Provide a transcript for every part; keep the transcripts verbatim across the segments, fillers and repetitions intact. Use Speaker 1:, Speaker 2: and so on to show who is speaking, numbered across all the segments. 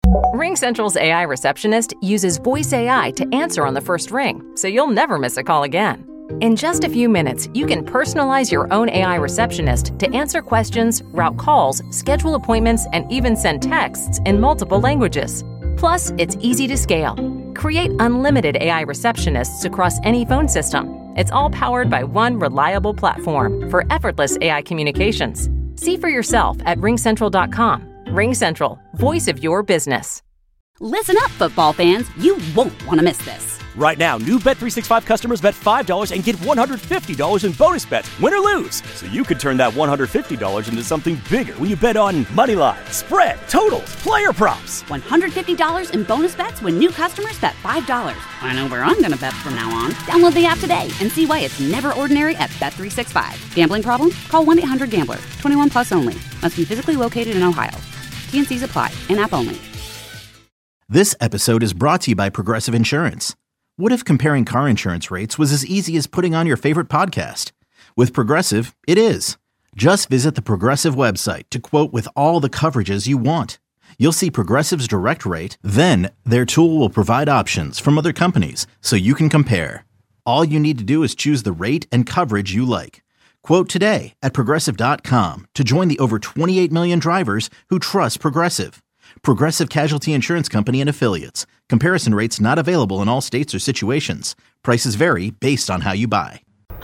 Speaker 1: RingCentral's A I receptionist uses voice A I to answer on the first ring, so you'll never miss a call again. In just a few minutes, you can personalize your own A I receptionist to answer questions, route calls, schedule appointments, and even send texts in multiple languages. Plus, it's easy to scale. Create unlimited A I receptionists across any phone system. It's all powered by one reliable platform for effortless A I communications. See for yourself at ring central dot com. RingCentral, voice of your business.
Speaker 2: Listen up, football fans. You won't want to miss this.
Speaker 3: Right now, new Bet three sixty-five customers bet five dollars and get one hundred fifty dollars in bonus bets, win or lose. So you could turn that one hundred fifty dollars into something bigger when you bet on money line, spread, totals, player props.
Speaker 2: one hundred fifty dollars in bonus bets when new customers bet five dollars. I know where I'm going to bet from now on. Download the app today and see why it's never ordinary at Bet three sixty-five. Gambling problem? Call one eight hundred gambler. twenty-one plus only. Must be physically located in Ohio. T and C's apply. In-app only.
Speaker 4: This episode is brought to you by Progressive Insurance. What if comparing car insurance rates was as easy as putting on your favorite podcast? With Progressive, it is. Just visit the Progressive website to quote with all the coverages you want. You'll see Progressive's direct rate, then their tool will provide options from other companies so you can compare. All you need to do is choose the rate and coverage you like. Quote today at progressive dot com to join the over twenty-eight million drivers who trust Progressive. Progressive Casualty Insurance Company and Affiliates. Comparison rates not available in all states or situations. Prices vary based on how you buy.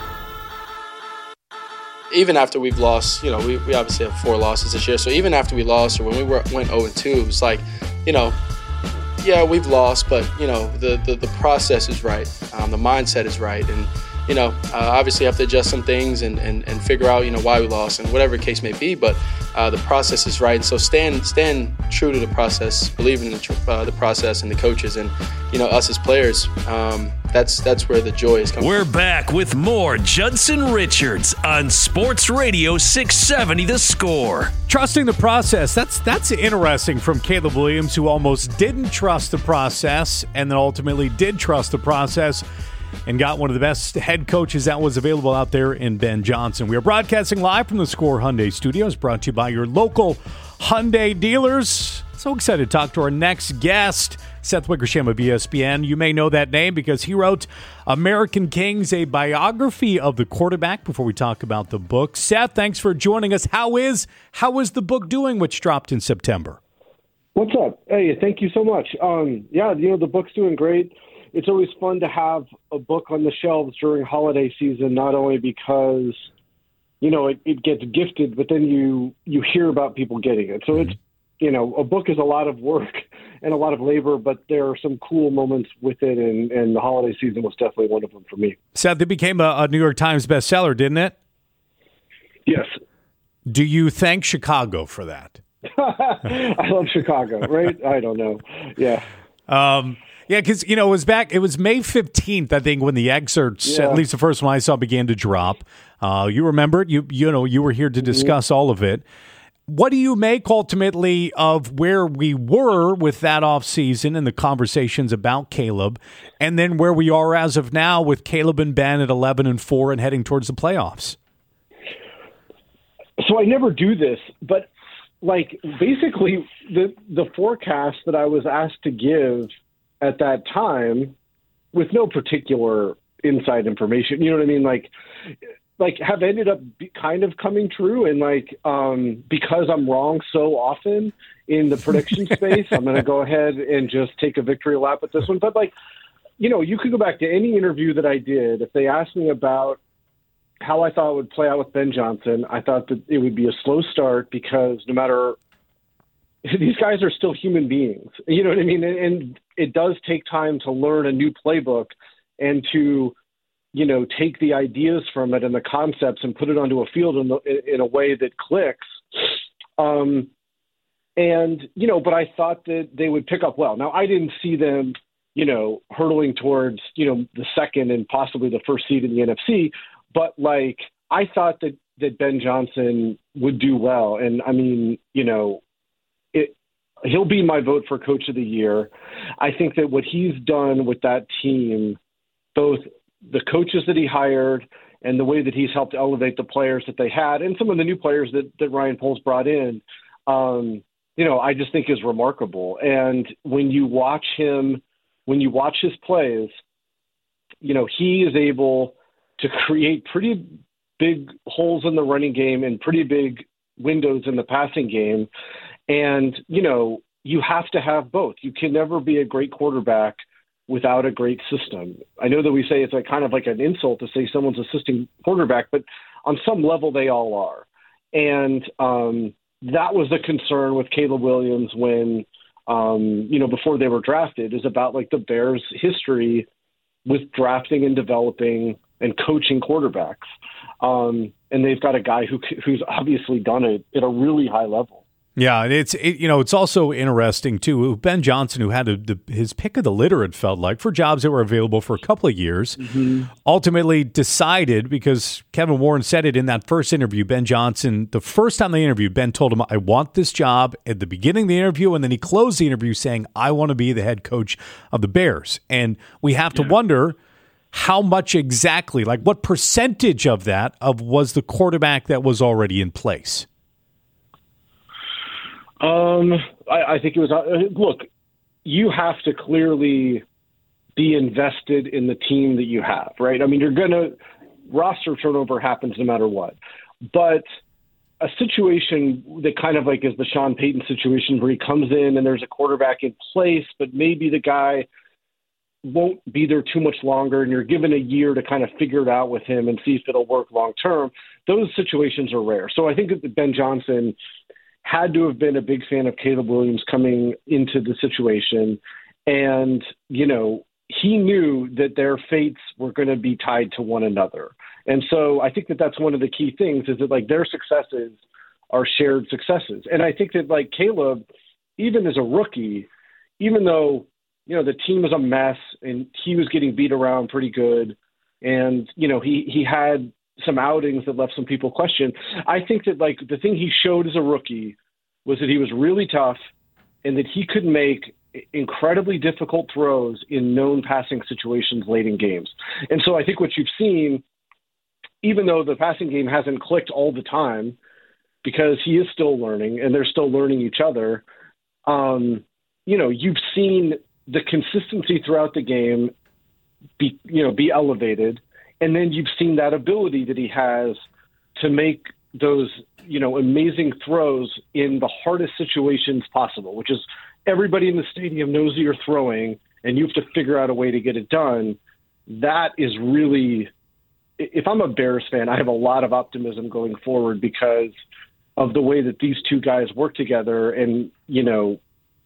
Speaker 5: Even after we've lost, you know, we, we obviously have four losses this year. So even after we lost or when we were, went oh and two, it was like, you know, yeah, we've lost, but, you know, the, the, the process is right. Um, the mindset is right. And, you know, uh, obviously have to adjust some things and, and, and figure out, you know, why we lost and whatever the case may be. But uh, the process is right. And so stand stand true to the process, believing in the, tr- uh, the process and the coaches and, you know, us as players. Um, that's that's where the joy is coming
Speaker 6: We're
Speaker 5: from.
Speaker 6: back with more Judson Richards on Sports Radio six seventy The Score.
Speaker 7: Trusting the process. That's that's interesting from Caleb Williams, who almost didn't trust the process and then ultimately did trust the process and got one of the best head coaches that was available out there in Ben Johnson. We are broadcasting live from the Score Hyundai Studios, brought to you by your local Hyundai dealers. So excited to talk to our next guest, Seth Wickersham of E S P N. You may know that name because he wrote American Kings, a biography of the quarterback, before we talk about the book. Seth, thanks for joining us. How is, how is the book doing, which dropped in September?
Speaker 8: What's up? Hey, thank you so much. Um, yeah, you know, the book's doing great. It's always fun to have a book on the shelves during holiday season, not only because, you know, it, it gets gifted, but then you, you hear about people getting it. So it's, you know, a book is a lot of work and a lot of labor, but there are some cool moments with it, and, and the holiday season was definitely one of them for me.
Speaker 7: Seth, it became a, a New York Times bestseller, didn't it?
Speaker 8: Yes.
Speaker 7: Do you thank Chicago for that?
Speaker 8: I love Chicago, right? I don't know. Yeah.
Speaker 7: Um, yeah, because, you know, it was back, it was May fifteenth, I think, when the excerpts,
Speaker 8: Yeah.
Speaker 7: at least the first one I saw, began to drop. Uh, you remember it? You, you know, you were here to discuss all of it. What do you make ultimately of where we were with that offseason and the conversations about Caleb, and then where we are as of now with Caleb and Ben at eleven and four and heading towards the playoffs?
Speaker 8: So I never do this, but like basically the the forecast that I was asked to give at that time, with no particular inside information, you know what I mean? Like, like have ended up be kind of coming true. And like, um, because I'm wrong so often in the prediction space, I'm going to go ahead and just take a victory lap at this one. But like, you know, you could go back to any interview that I did. If they asked me about how I thought it would play out with Ben Johnson, I thought that it would be a slow start because no matter, these guys are still human beings, you know what I mean? And, and it does take time to learn a new playbook and to, you know, take the ideas from it and the concepts and put it onto a field in, the, in a way that clicks. Um, and, you know, but I thought that they would pick up well. Now, I didn't see them, you know, hurtling towards, you know, the second and possibly the first seed in the N F C. But, like, I thought that, that Ben Johnson would do well. And, I mean, you know, it, he'll be my vote for Coach of the Year. I think that what he's done with that team, both the coaches that he hired and the way that he's helped elevate the players that they had and some of the new players that, that Ryan Poles brought in, um, you know, I just think is remarkable. And when you watch him, when you watch his plays, you know, he is able to create pretty big holes in the running game and pretty big windows in the passing game. And, you know, you have to have both. You can never be a great quarterback without a great system. I know that we say it's like kind of like an insult to say someone's assisting quarterback, but on some level they all are. And um, that was the concern with Caleb Williams when, um, you know, before they were drafted, is about like the Bears' history with drafting and developing and coaching quarterbacks. Um, and they've got a guy who who's obviously done it at a really high level.
Speaker 7: Yeah, and it's it, you know it's also interesting too. Ben Johnson, who had a, the, his pick of the litter, it felt like, for jobs that were available for a couple of years, mm-hmm. ultimately decided, because Kevin Warren said it in that first interview. Ben Johnson, the first time they interviewed, Ben told him, "I want this job," at the beginning of the interview, and then he closed the interview saying, "I want to be the head coach of the Bears." And we have to yeah. wonder how much exactly, like what percentage of that of was the quarterback that was already in place.
Speaker 8: Um, I, I think it was, uh, look, you have to clearly be invested in the team that you have, right? I mean, you're going to, roster turnover happens no matter what. But a situation that kind of like is the Sean Payton situation where he comes in and there's a quarterback in place, but maybe the guy won't be there too much longer and you're given a year to kind of figure it out with him and see if it'll work long term. Those situations are rare. So I think that Ben Johnson had to have been a big fan of Caleb Williams coming into the situation. And, you know, he knew that their fates were going to be tied to one another. And so I think that that's one of the key things, is that like their successes are shared successes. And I think that like Caleb, even as a rookie, even though, you know, the team was a mess and he was getting beat around pretty good, and, you know, he, he had some outings that left some people question. I think that like the thing he showed as a rookie was that he was really tough and that he could make incredibly difficult throws in known passing situations late in games. And so I think what you've seen, even though the passing game hasn't clicked all the time, because he is still learning and they're still learning each other, um, you know, you've seen the consistency throughout the game be, you know, be elevated. And then you've seen that ability that he has to make those, you know, amazing throws in the hardest situations possible, which is everybody in the stadium knows that you're throwing and you have to figure out a way to get it done. That is really, if I'm a Bears fan, I have a lot of optimism going forward because of the way that these two guys work together and, you know,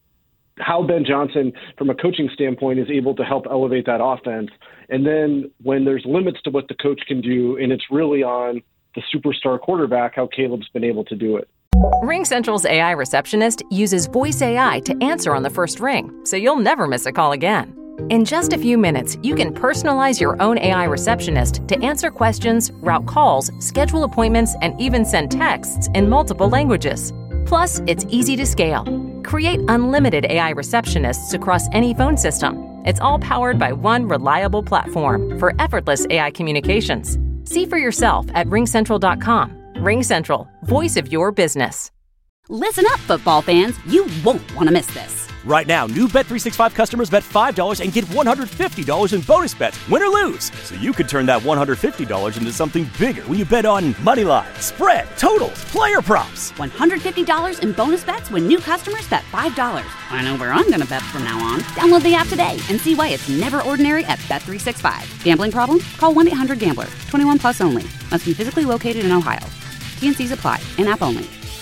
Speaker 8: how Ben Johnson, from a coaching standpoint, is able to help elevate that offense. And then when there's limits to what the coach can do, and it's really on the superstar quarterback, how Caleb's been able to do it.
Speaker 1: RingCentral's A I receptionist uses voice A I to answer on the first ring, so you'll never miss a call again. In just a few minutes, you can personalize your own A I receptionist to answer questions, route calls, schedule appointments, and even send texts in multiple languages. Plus, it's easy to scale. Create unlimited A I receptionists across any phone system. It's all powered by one reliable platform for effortless A I communications. See for yourself at ring central dot com. RingCentral, voice of your business.
Speaker 2: Listen up, football fans. You won't want to miss this.
Speaker 3: Right now, new Bet three sixty-five customers bet five dollars and get one hundred fifty dollars in bonus bets, win or lose. So you could turn that one hundred fifty dollars into something bigger when you bet on money line, spread, totals, player props.
Speaker 2: one hundred fifty dollars in bonus bets when new customers bet five dollars. I know where I'm going to bet from now on. Download the app today and see why it's never ordinary at Bet three sixty-five. Gambling problem? Call one eight hundred gambler. twenty-one plus only. Must be physically located in Ohio. T and C's apply. In-app only.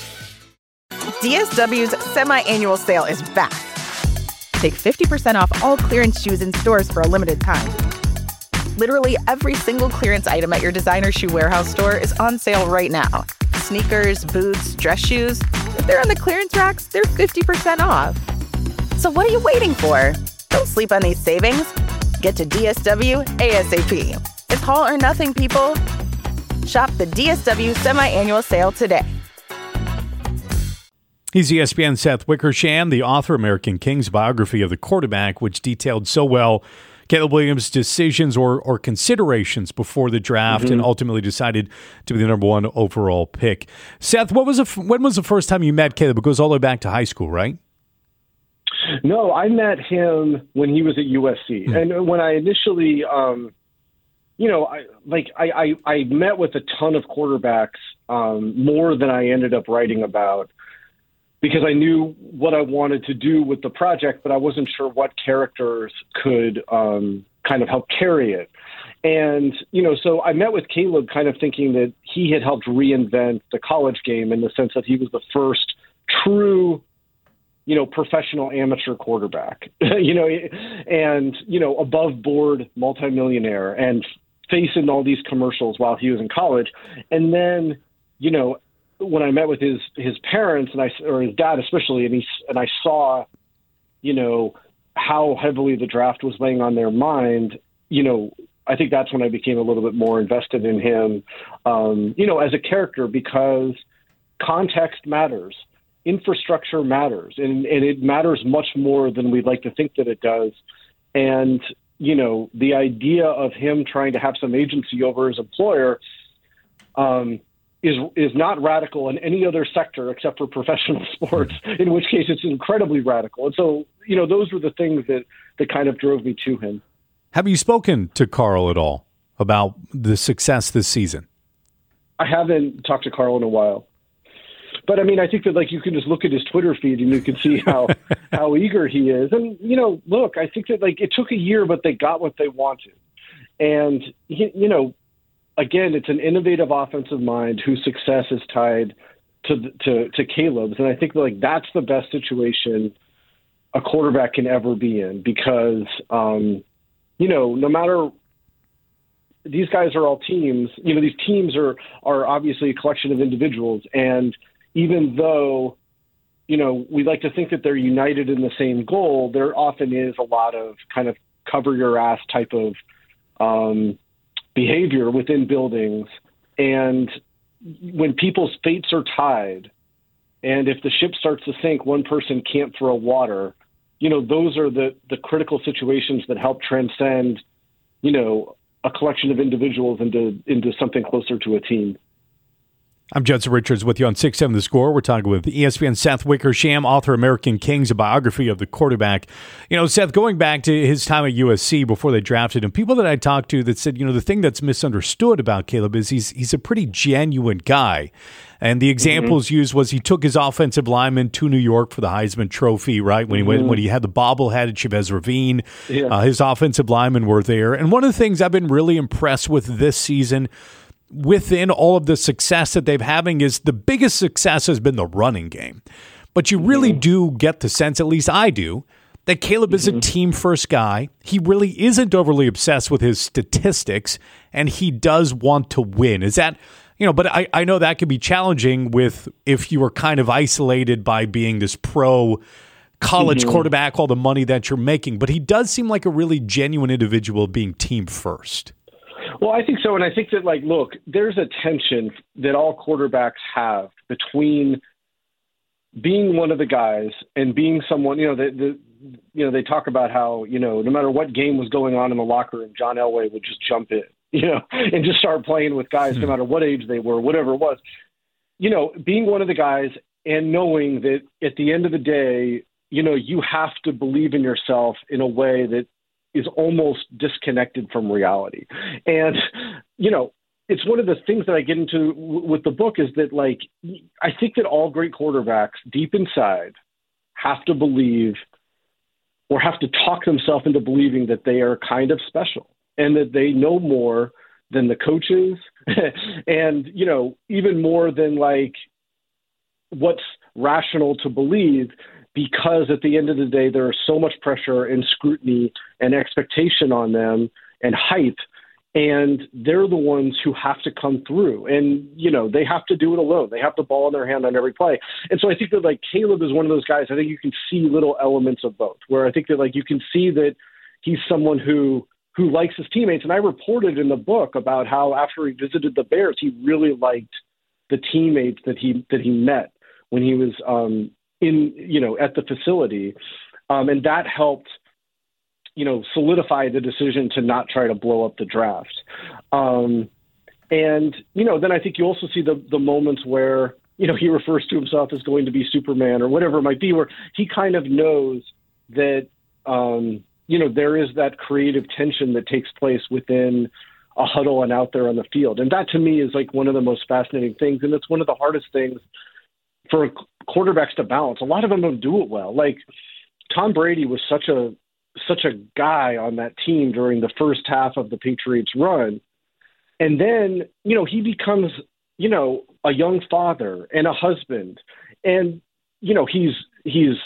Speaker 9: D S W's semi-annual sale is back. Take fifty percent off all clearance shoes in stores for a limited time. Literally every single clearance item at your designer shoe warehouse store is on sale right now. Sneakers, boots, dress shoes. If they're on the clearance racks, they're fifty percent off. So what are you waiting for? Don't sleep on these savings. Get to D S W ASAP. It's haul or nothing, people. Shop the D S W semi-annual sale today.
Speaker 7: He's E S P N's Seth Wickersham, the author of American Kings biography of the quarterback, which detailed so well Caleb Williams' decisions or or considerations before the draft, mm-hmm. and ultimately decided to be the number one overall pick. Seth, what was the, when was the first time you met Caleb? It goes all the way back to high school, right?
Speaker 8: No, I met him when he was at U S C. Mm-hmm. And when I initially, um, you know, I, like I, I, I met with a ton of quarterbacks, um, more than I ended up writing about, because I knew what I wanted to do with the project, but I wasn't sure what characters could um, kind of help carry it. And, you know, so I met with Caleb kind of thinking that he had helped reinvent the college game in the sense that he was the first true, you know, professional amateur quarterback, you know, and, you know, above board multimillionaire and facing all these commercials while he was in college. And then, you know, when I met with his, his parents and I, or his dad especially, and he, and I saw, you know, how heavily the draft was weighing on their mind, you know, I think that's when I became a little bit more invested in him, um, you know, as a character, because context matters. Infrastructure matters, and, and it matters much more than we'd like to think that it does. And, you know, the idea of him trying to have some agency over his employer um, is is not radical in any other sector except for professional sports, in which case it's incredibly radical. And so, you know, those were the things that, that kind of drove me to him.
Speaker 7: Have you spoken to Carl at all about the success this season?
Speaker 8: I haven't talked to Carl in a while. But I mean, I think that like you can just look at his Twitter feed and you can see how how eager he is. And you know, look, I think that like it took a year, but they got what they wanted. And you know, again, it's an innovative offensive mind whose success is tied to to to Caleb's. And I think that, like that's the best situation a quarterback can ever be in, because um, you know, no matter. These guys are all teams. You know, these teams are are obviously a collection of individuals, and even though, you know, we like to think that they're united in the same goal, there often is a lot of kind of cover your ass type of um, behavior within buildings. And when people's fates are tied, and if the ship starts to sink, one person can't throw water, you know, those are the, the critical situations that help transcend, you know, a collection of individuals into into something closer to a team.
Speaker 7: I'm Judson Richards with you on six seven The Score. We're talking with E S P N Seth Wickersham, author American Kings, a biography of the quarterback. You know, Seth, going back to his time at U S C before they drafted him, people that I talked to that said, you know, the thing that's misunderstood about Caleb is he's he's a pretty genuine guy. And the examples mm-hmm. used was he took his offensive lineman to New York for the Heisman Trophy, right? When mm-hmm. he went, when he had the bobblehead at Chavez Ravine, yeah. uh, his offensive linemen were there. And one of the things I've been really impressed with this season, within all of the success that they've having, is the biggest success has been the running game. But you really mm-hmm. do get the sense, at least I do, that Caleb is mm-hmm. a team-first guy. He really isn't overly obsessed with his statistics, and he does want to win. Is that, you know, but I, I know that could be challenging with if you were kind of isolated by being this pro college mm-hmm. quarterback, all the money that you're making. But he does seem like a really genuine individual being team-first.
Speaker 8: Well, I think so. And I think that, like, look, there's a tension that all quarterbacks have between being one of the guys and being someone, you know, the, the you know, they talk about how, you know, no matter what game was going on in the locker room, John Elway would just jump in, you know, and just start playing with guys mm-hmm. no matter what age they were, whatever it was. You know, being one of the guys and knowing that at the end of the day, you know, you have to believe in yourself in a way that is almost disconnected from reality. And, you know, it's one of the things that I get into w- with the book is that, like, I think that all great quarterbacks deep inside have to believe or have to talk themselves into believing that they are kind of special and that they know more than the coaches and, you know, even more than, like, what's rational to believe, because at the end of the day, there is so much pressure and scrutiny and expectation on them and hype, and they're the ones who have to come through. And, you know, they have to do it alone. They have the ball in their hand on every play. And so I think that, like, Caleb is one of those guys, I think you can see little elements of both, where I think that, like, you can see that he's someone who who likes his teammates. And I reported in the book about how after he visited the Bears, he really liked the teammates that he that he met when he was um, in, you know, at the facility. Um, and that helped you know, solidify the decision to not try to blow up the draft. Um, and, you know, then I think you also see the, the moments where, you know, he refers to himself as going to be Superman or whatever it might be, where he kind of knows that, um, you know, there is that creative tension that takes place within a huddle and out there on the field. And that to me is like one of the most fascinating things. And it's one of the hardest things for quarterbacks to balance. A lot of them don't do it well. Like Tom Brady was such a, such a guy on that team during the first half of the Patriots run. And then, you know, he becomes, you know, a young father and a husband. And, you know, he's, he's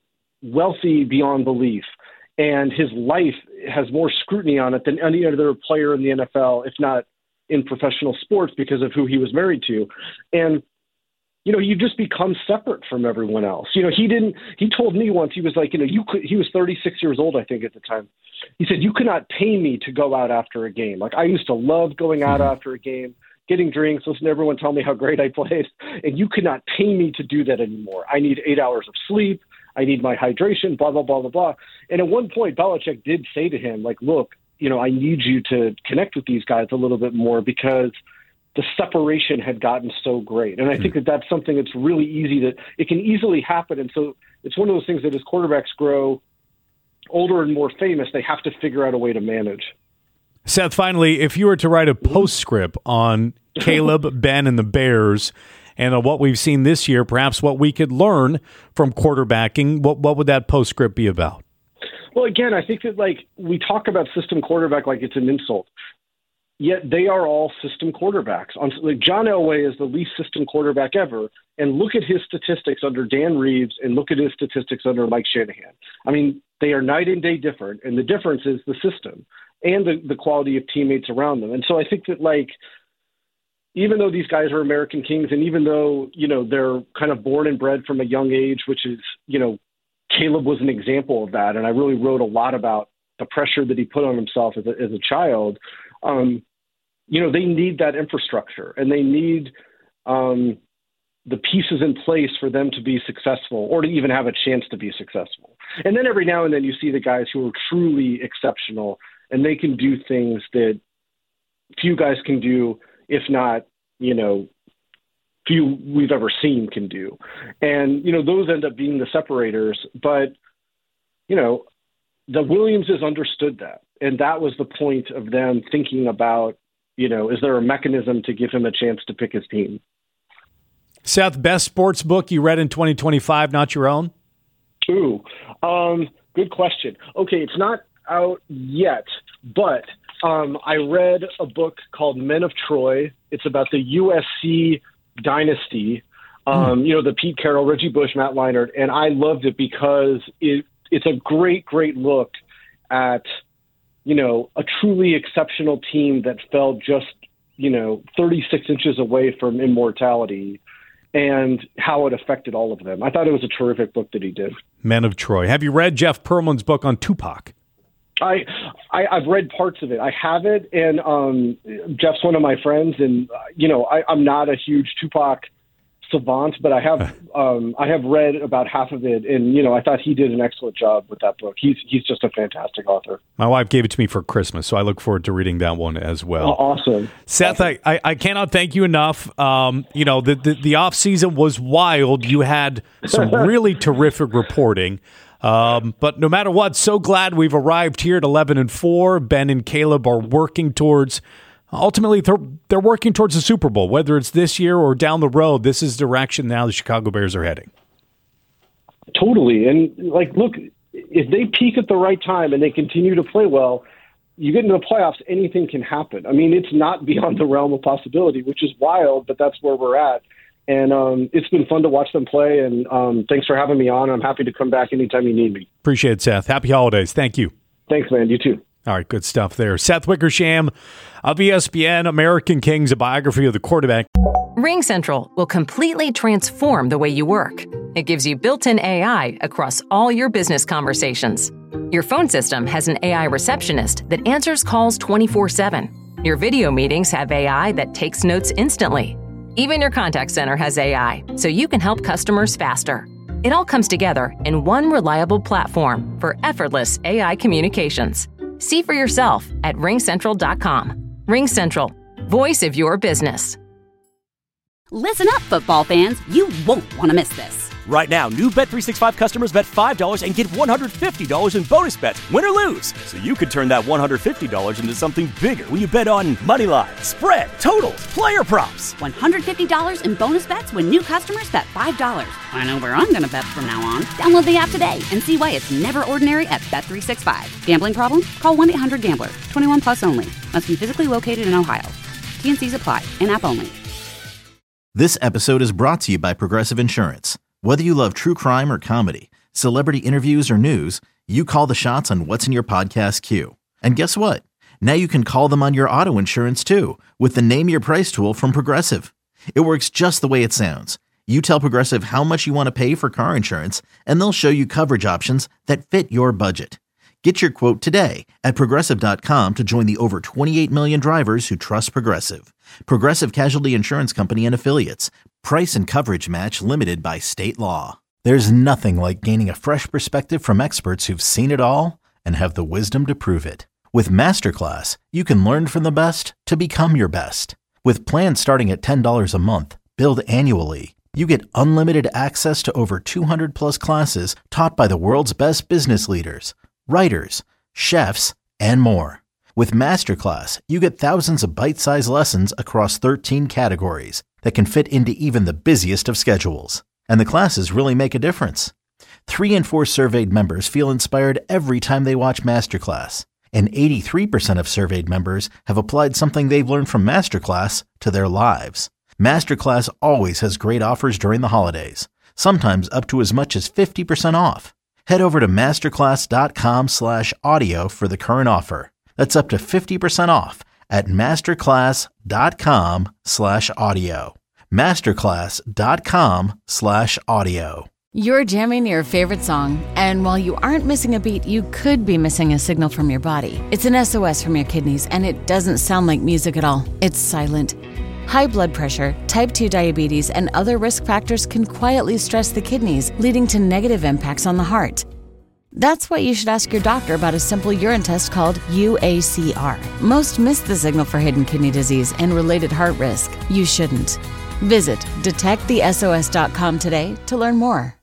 Speaker 8: wealthy beyond belief. And his life has more scrutiny on it than any other player in the N F L, if not in professional sports, because of who he was married to. And, you know, you just become separate from everyone else. You know, he didn't, he told me once, he was like, you know, you could, he was thirty-six years old, I think at the time. He said, you could not pay me to go out after a game. Like I used to love going out mm-hmm. after a game, getting drinks, listen to everyone tell me how great I played. And you could not pay me to do that anymore. I need eight hours of sleep. I need my hydration, blah, blah, blah, blah, blah. And at one point, Belichick did say to him, like, look, you know, I need you to connect with these guys a little bit more because the separation had gotten so great. And I think that that's something that's really easy that it can easily happen. And so it's one of those things that as quarterbacks grow older and more famous, they have to figure out a way to manage.
Speaker 7: Seth, finally, if you were to write a postscript on Caleb, Ben, and the Bears, and uh, what we've seen this year, perhaps what we could learn from quarterbacking, what what would that postscript be about?
Speaker 8: Well, again, I think that like we talk about system quarterback like it's an insult, yet they are all system quarterbacks. On, like John Elway is the least system quarterback ever, and look at his statistics under Dan Reeves and look at his statistics under Mike Shanahan. I mean, they are night and day different, and the difference is the system and the, the quality of teammates around them. And so I think that like, even though these guys are American kings, and even though, you know, they're kind of born and bred from a young age, which is, you know, Caleb was an example of that. And I really wrote a lot about the pressure that he put on himself as a, as a child. Um, you know, they need that infrastructure and they need um, the pieces in place for them to be successful or to even have a chance to be successful. And then every now and then you see the guys who are truly exceptional and they can do things that few guys can do, if not, you know, few we've ever seen can do. And, you know, those end up being the separators. But, you know, the Williamses understood that. And that was the point of them thinking about, you know, is there a mechanism to give him a chance to pick his team?
Speaker 7: Seth, best sports book you read in twenty twenty-five, not your own?
Speaker 8: Ooh, um, good question. Okay, it's not out yet, but um, I read a book called Men of Troy. It's about the U S C dynasty, um, mm. you know, the Pete Carroll, Reggie Bush, Matt Leinart, and I loved it because it, it's a great, great look at, you know, a truly exceptional team that fell just, you know, thirty-six inches away from immortality and how it affected all of them. I thought it was a terrific book that he did.
Speaker 7: Men of Troy. Have you read Jeff Pearlman's book on Tupac?
Speaker 8: I, I I've read parts of it. I have it, and um, Jeff's one of my friends, and uh, you know I, I'm not a huge Tupac savant, but I have um, I have read about half of it, and you know I thought he did an excellent job with that book. He's he's just a fantastic author.
Speaker 7: My wife gave it to me for Christmas, so I look forward to reading that one as well.
Speaker 8: Oh, awesome,
Speaker 7: Seth.
Speaker 8: Awesome.
Speaker 7: I, I, I cannot thank you enough. Um, you know the, the the off season was wild. You had some really terrific reporting. Um, but no matter what, so glad we've arrived here at eleven and four. Ben and Caleb are working towards, ultimately, they're, they're working towards the Super Bowl, whether it's this year or down the road. This is the direction now the Chicago Bears are heading.
Speaker 8: Totally. And, like, look, if they peak at the right time and they continue to play well, you get into the playoffs, anything can happen. I mean, it's not beyond the realm of possibility, which is wild, but that's where we're at. And um, it's been fun to watch them play, and um, thanks for having me on. I'm happy to come back anytime you need me.
Speaker 7: Appreciate it, Seth. Happy holidays. Thank you.
Speaker 8: Thanks, man. You too.
Speaker 7: All right, good stuff there. Seth Wickersham of E S P N, American Kings, a biography of the quarterback.
Speaker 1: RingCentral will completely transform the way you work. It gives you built-in A I across all your business conversations. Your phone system has an A I receptionist that answers calls twenty-four seven. Your video meetings have A I that takes notes instantly. Even your contact center has A I, so you can help customers faster. It all comes together in one reliable platform for effortless A I communications. See for yourself at ring central dot com. RingCentral, voice of your business.
Speaker 2: Listen up, football fans. You won't want to miss this.
Speaker 3: Right now, new Bet three sixty-five customers bet five dollars and get one hundred fifty dollars in bonus bets, win or lose. So you could turn that one hundred fifty dollars into something bigger when you bet on money line, spread, totals, player props.
Speaker 2: one hundred fifty dollars in bonus bets when new customers bet five dollars. I know where I'm going to bet from now on. Download the app today and see why it's never ordinary at Bet three sixty-five. Gambling problem? Call one eight hundred gambler. twenty-one plus only. Must be physically located in Ohio. T and C's apply. In-app only.
Speaker 4: This episode is brought to you by Progressive Insurance. Whether you love true crime or comedy, celebrity interviews or news, you call the shots on what's in your podcast queue. And guess what? Now you can call them on your auto insurance too with the Name Your Price tool from Progressive. It works just the way it sounds. You tell Progressive how much you want to pay for car insurance, and they'll show you coverage options that fit your budget. Get your quote today at Progressive dot com to join the over twenty-eight million drivers who trust Progressive. Progressive Casualty Insurance Company and Affiliates. Price and coverage match limited by state law. There's nothing like gaining a fresh perspective from experts who've seen it all and have the wisdom to prove it. With Masterclass, you can learn from the best to become your best. With plans starting at ten dollars a month, billed annually, you get unlimited access to over two hundred plus classes taught by the world's best business leaders, writers, chefs, and more. With Masterclass, you get thousands of bite-sized lessons across thirteen categories that can fit into even the busiest of schedules. And the classes really make a difference. Three in four surveyed members feel inspired every time they watch Masterclass. And eighty-three percent of surveyed members have applied something they've learned from Masterclass to their lives. Masterclass always has great offers during the holidays, sometimes up to as much as fifty percent off. Head over to masterclass.com slash audio for the current offer. That's up to fifty percent off at masterclass.com slash audio. Masterclass.com slash audio.
Speaker 10: You're jamming your favorite song, and while you aren't missing a beat, you could be missing a signal from your body. It's an S O S from your kidneys, and it doesn't sound like music at all. It's silent. High blood pressure, type two diabetes, and other risk factors can quietly stress the kidneys, leading to negative impacts on the heart. That's why you should ask your doctor about a simple urine test called U A C R. Most miss the signal for hidden kidney disease and related heart risk. You shouldn't. Visit detect the S O S dot com today to learn more.